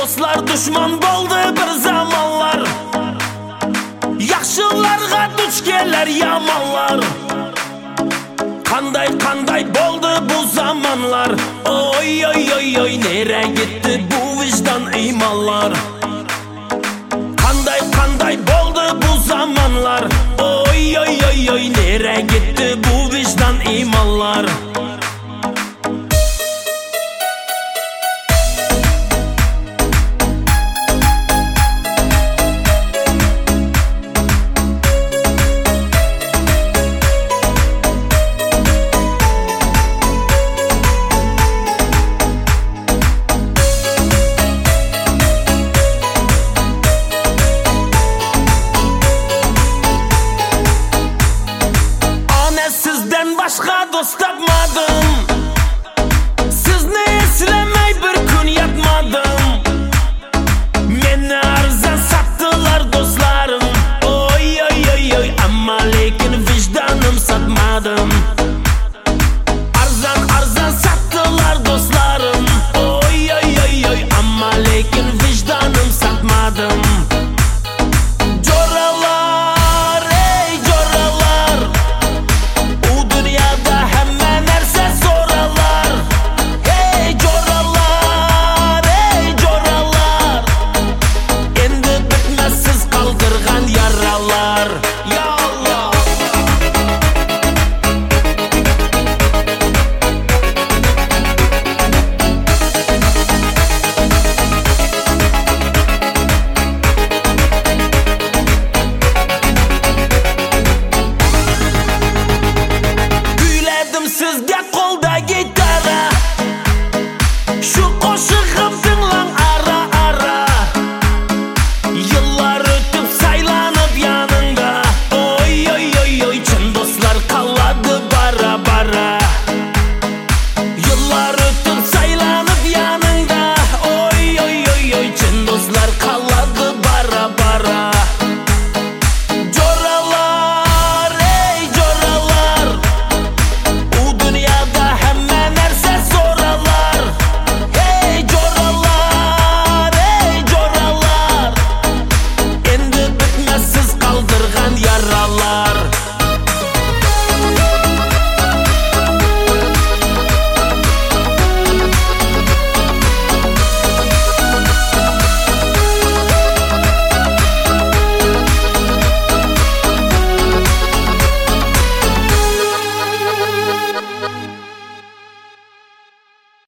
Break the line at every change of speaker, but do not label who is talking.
Dostlar düşman bo'ldi bir zamonlar. Yaxshilarga duch kelar yomonlar. Qanday bo'ldi bu zamonlar. Oy oy oy oy, nere gitti bu vicdan imonlar? Qanday bo'ldi bu zamonlar. Oy oy oy oy, nere gitti bu vicdan imonlar?